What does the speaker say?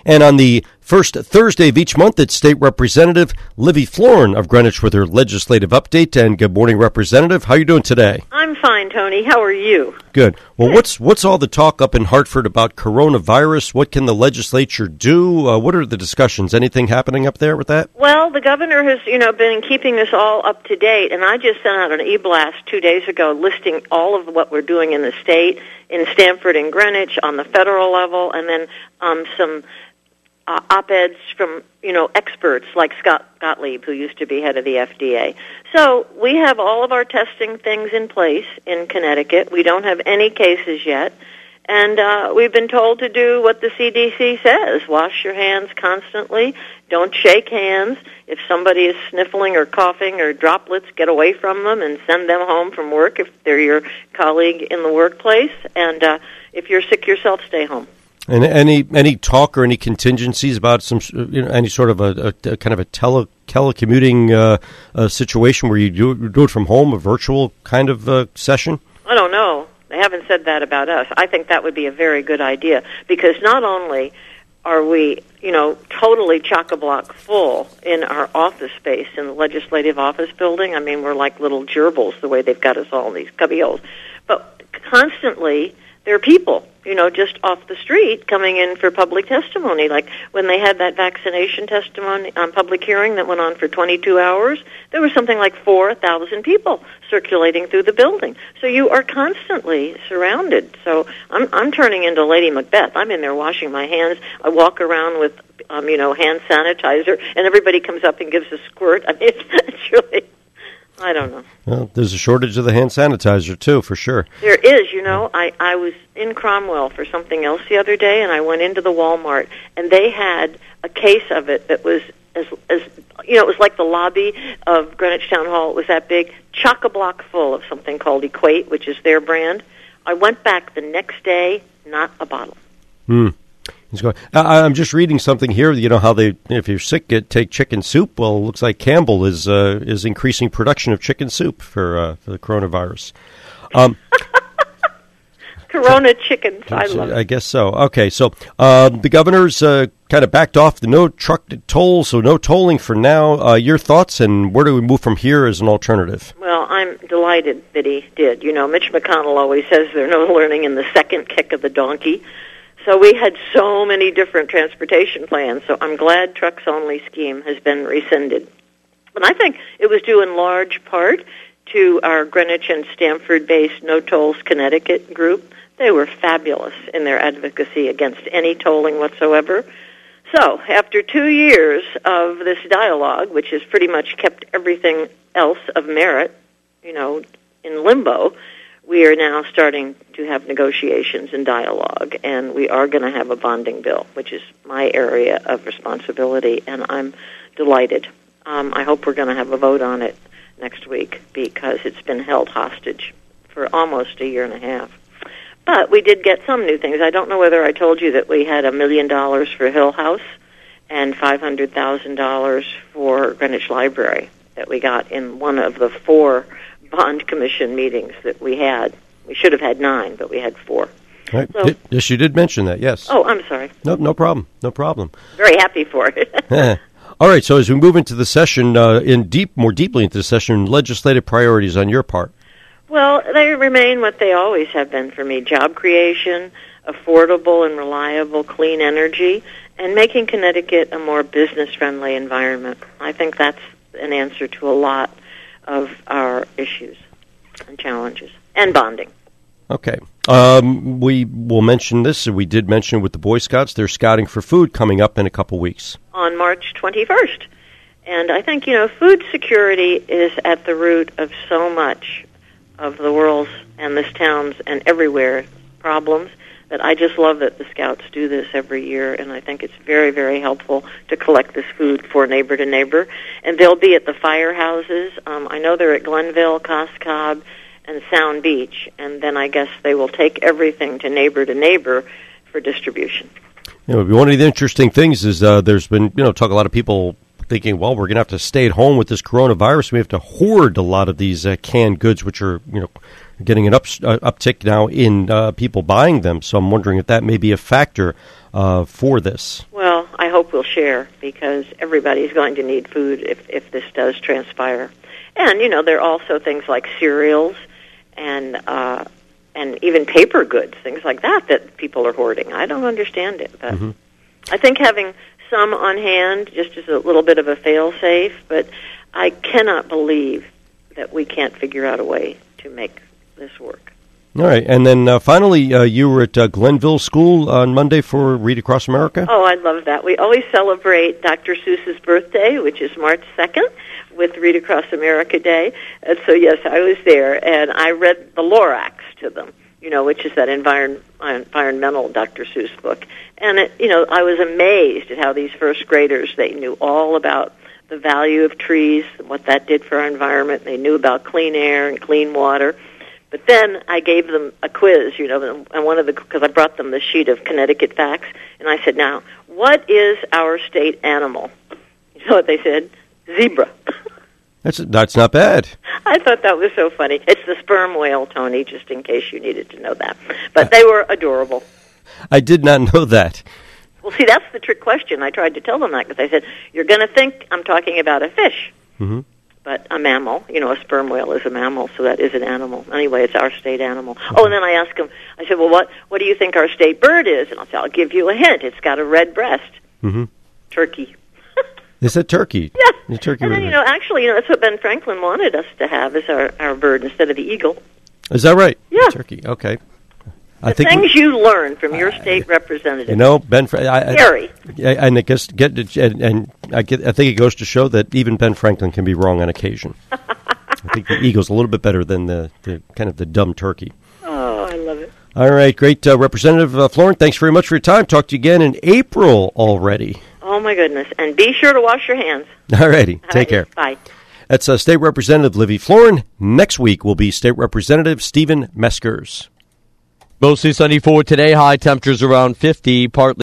And on the first Thursday of each month, it's State Representative Livy Florin of Greenwich with her legislative update. And good morning, Representative. How are you doing today? I'm fine, Tony. How are you? Good. Well, what's all the talk up in Hartford about coronavirus? What can the legislature do? What are the discussions? Anything happening up there with that? Well, the governor has, been keeping us all up to date, and I just sent out an e-blast 2 days ago listing all of what we're doing in the state, in Stamford and Greenwich, on the federal level, and then some op-eds from, experts like Scott Gottlieb, who used to be head of the FDA. So we have all of our testing things in place in Connecticut. We don't have any cases yet. And we've been told to do what the CDC says. Wash your hands constantly. Don't shake hands. If somebody is sniffling or coughing or droplets, get away from them and send them home from work if they're your colleague in the workplace. And if you're sick yourself, stay home. And any talk or any contingencies about some any sort of a kind of a telecommuting situation where you do it from home, a virtual kind of session? I don't know. They haven't said that about us. I think that would be a very good idea because not only are we, totally chock-a-block full in our office space in the legislative office building. I mean, we're like little gerbils the way they've got us all in these cubbyholes. But constantly there are people, just off the street coming in for public testimony. Like when they had that vaccination testimony on public hearing that went on for 22 hours, there was something like 4,000 people circulating through the building. So you are constantly surrounded. So I'm turning into Lady Macbeth. I'm in there washing my hands. I walk around with, hand sanitizer, and everybody comes up and gives a squirt. I mean, it's really... I don't know. Well, there's a shortage of the hand sanitizer, too, for sure. There is, I was in Cromwell for something else the other day, and I went into the Walmart, and they had a case of it that was, as it was like the lobby of Greenwich Town Hall. It was that big, chock-a-block full of something called Equate, which is their brand. I went back the next day, not a bottle. I'm just reading something here. How if you're sick, take chicken soup. Well, it looks like Campbell is increasing production of chicken soup for the coronavirus. Corona chickens, I love it. I guess so. Okay, so the governor's kind of backed off the no truck toll, so no tolling for now. Your thoughts, and where do we move from here as an alternative? Well, I'm delighted that he did. Mitch McConnell always says there's no learning in the second kick of the donkey. So we had so many different transportation plans, so I'm glad trucks-only scheme has been rescinded. And I think it was due in large part to our Greenwich and Stamford-based No Tolls Connecticut group. They were fabulous in their advocacy against any tolling whatsoever. So after 2 years of this dialogue, which has pretty much kept everything else of merit, in limbo, we are now starting to have negotiations and dialogue, and we are going to have a bonding bill, which is my area of responsibility, and I'm delighted. I hope we're going to have a vote on it next week because it's been held hostage for almost a year and a half. But we did get some new things. I don't know whether I told you that we had $1 million for Hill House and $500,000 for Greenwich Library that we got in one of the 4 bond commission meetings that we had. We should have had 9, but we had 4. Right. So, yes, you did mention that, yes. Oh, I'm sorry. No problem. No problem. Very happy for it. All right, so as we move into the session, more deeply into the session, legislative priorities on your part. Well, they remain what they always have been for me: job creation, affordable and reliable clean energy, and making Connecticut a more business-friendly environment. I think that's an answer to a lot of our issues and challenges, and bonding. Okay. We will mention this, and we did mention with the Boy Scouts, they're scouting for food coming up in a couple weeks. On March 21st. And I think, food security is at the root of so much of the world's and this town's and everywhere problems that I just love that the Scouts do this every year, and I think it's very, very helpful to collect this food for neighbor to neighbor. And they'll be at the firehouses. I know they're at Glenville, Coscob, and Sound Beach, and then I guess they will take everything to neighbor for distribution. One of the interesting things is there's been, talk a lot of people thinking, well, we're going to have to stay at home with this coronavirus. We have to hoard a lot of these canned goods, which are, getting an uptick now in people buying them. So I'm wondering if that may be a factor for this. Well, hope we'll share, because everybody's going to need food if this does transpire. And, there are also things like cereals and even paper goods, things like that people are hoarding. I don't understand it, but I think having some on hand just is a little bit of a fail-safe, but I cannot believe that we can't figure out a way to make this work. All right, and then finally, you were at Glenville School on Monday for Read Across America? Oh, I love that. We always celebrate Dr. Seuss's birthday, which is March 2nd, with Read Across America Day. And so, yes, I was there, and I read the Lorax to them, which is that environmental Dr. Seuss book. And, I was amazed at how these first graders, they knew all about the value of trees, what that did for our environment. They knew about clean air and clean water. But then I gave them a quiz, and because I brought them the sheet of Connecticut facts, and I said, now, what is our state animal? You know what they said? Zebra. That's not bad. I thought that was so funny. It's the sperm whale, Tony, just in case you needed to know that. But they were adorable. I did not know that. Well, see, that's the trick question. I tried to tell them that because I said, you're going to think I'm talking about a fish. Mm-hmm. But a mammal, a sperm whale is a mammal, so that is an animal. Anyway, it's our state animal. Oh, and then I asked him, I said, well, what do you think our state bird is? And I'll give you a hint. It's got a red breast. Mm-hmm. Turkey. Is it turkey? Yeah. The turkey. And then, actually, that's what Ben Franklin wanted us to have is our bird instead of the eagle. Is that right? Yeah. Turkey, okay. The things you learn from your state representative. Ben. Scary. And I guess I think it goes to show that even Ben Franklin can be wrong on occasion. I think the eagle's a little bit better than the kind of the dumb turkey. Oh, I love it. All right, great, Representative Florin. Thanks very much for your time. Talk to you again in April already. Oh my goodness! And be sure to wash your hands. All righty, take care. Bye. That's State Representative Livy Florin. Next week will be State Representative Stephen Meskers. Mostly sunny for today. High temperatures around 50, partly